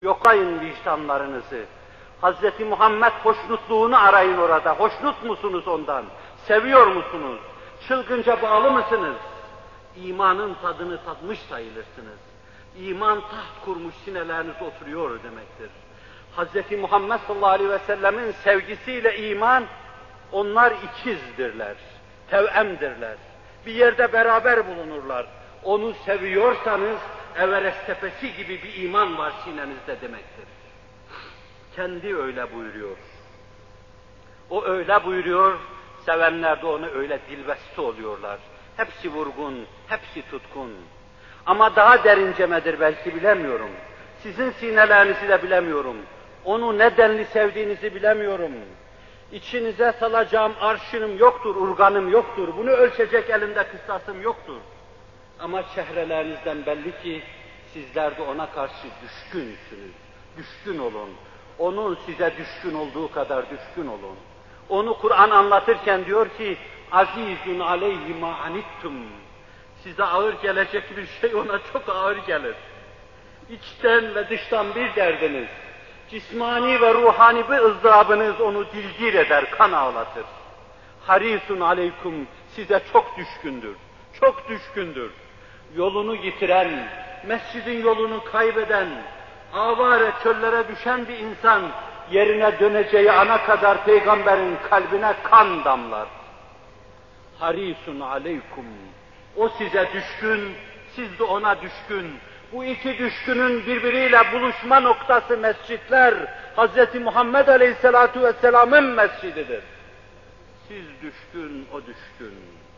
Yoklayın vicdanlarınızı. Hz. Muhammed hoşnutluğunu arayın orada. Hoşnut musunuz ondan? Seviyor musunuz? Çılgınca bağlı mısınız? İmanın tadını tatmış sayılırsınız. İman taht kurmuş sinelerinizde oturuyor demektir. Hz. Muhammed sallallahu aleyhi ve sellemin sevgisiyle iman, onlar ikizdirler, tevemdirler. Bir yerde beraber bulunurlar. Onu seviyorsanız, Everest tepesi gibi bir iman var sinenizde demektir. Kendi öyle buyuruyor. O öyle buyuruyor, sevenler de onu öyle dilbeste oluyorlar. Hepsi vurgun, hepsi tutkun. Ama daha derincemedir belki, bilemiyorum. Sizin sinelerinizi de bilemiyorum. Onu nedenli sevdiğinizi bilemiyorum. İçinize salacağım arşınım yoktur, urganım yoktur. Bunu ölçecek elimde kıstasım yoktur. Ama çehrelerinizden belli ki sizler de ona karşı düşkünsünüz. Düşkün olun. Onun size düşkün olduğu kadar düşkün olun. Onu Kur'an anlatırken diyor ki azizun aleyhi ma anittum. Size ağır gelecek bir şey ona çok ağır gelir. İçten ve dıştan bir derdiniz. Cismani ve ruhani bir ızdırabınız onu dilgir eder, kan ağlatır. Harisun aleykum, size çok düşkündür. Çok düşkündür. Yolunu yitiren, mescidin yolunu kaybeden, avare çöllere düşen bir insan yerine döneceği ana kadar peygamberin kalbine kan damlar. Harisun aleykum. O size düşkün, siz de ona düşkün. Bu iki düşkünün birbiriyle buluşma noktası mescitler, Hz. Muhammed Aleyhisselatu Vesselam'ın mescididir. Siz düşkün, o düşkün.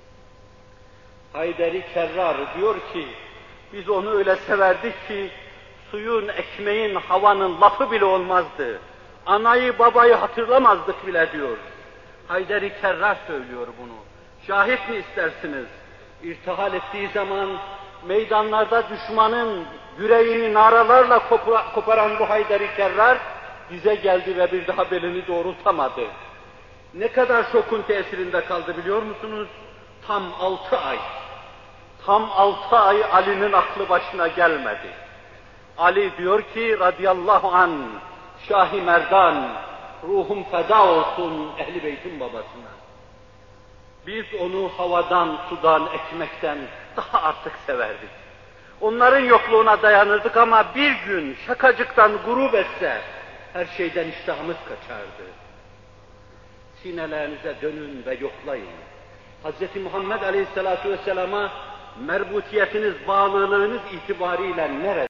Hayderi Kerrar diyor ki, biz onu öyle severdik ki, suyun, ekmeğin, havanın lafı bile olmazdı. Anayı, babayı hatırlamazdık bile diyor. Hayderi Kerrar söylüyor bunu. Şahit mi istersiniz? İrtihal ettiği zaman, meydanlarda düşmanın yüreğini naralarla koparan bu Hayderi Kerrar, bize geldi ve bir daha belini doğrultamadı. Ne kadar şokun tesirinde kaldı biliyor musunuz? Tam 6 ay. Tam 6 ay Ali'nin aklı başına gelmedi. Ali diyor ki radıyallahu an, Şah-ı Merdan, ruhum feda olsun Ehl-i Beyt'in babasına. Biz onu havadan, sudan, ekmekten daha artık severdik. Onların yokluğuna dayanırdık ama bir gün şakacıktan grup etse her şeyden iştahımız kaçardı. Sinelerinize dönün ve yoklayın. Hz. Muhammed Aleyhisselatü Vesselam'a merbutiyetiniz, bağlılığınız itibariyle nerede?